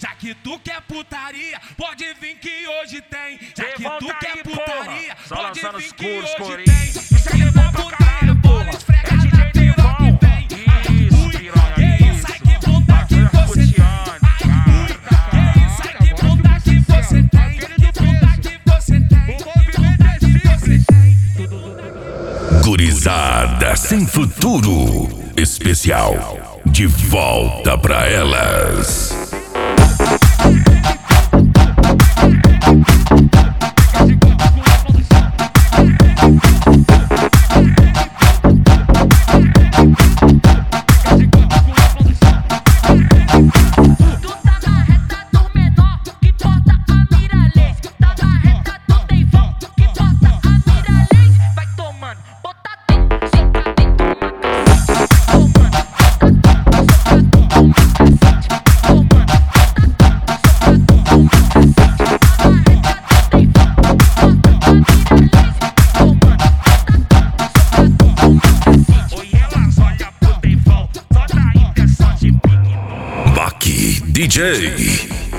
Já que tu quer putaria, pode vir que hoje tem. Já que tu quer putaria, pode vir que hoje tem. Isso aqui é pra putaria, bola esfrega na piroca e vem. Que isso, ai que bunda que você tem. Que isso, ai que bunda que você tem. Que bunda que você tem. Que bunda que você tem. Gurizada sem futuro. Especial. De volta pra elas. DJ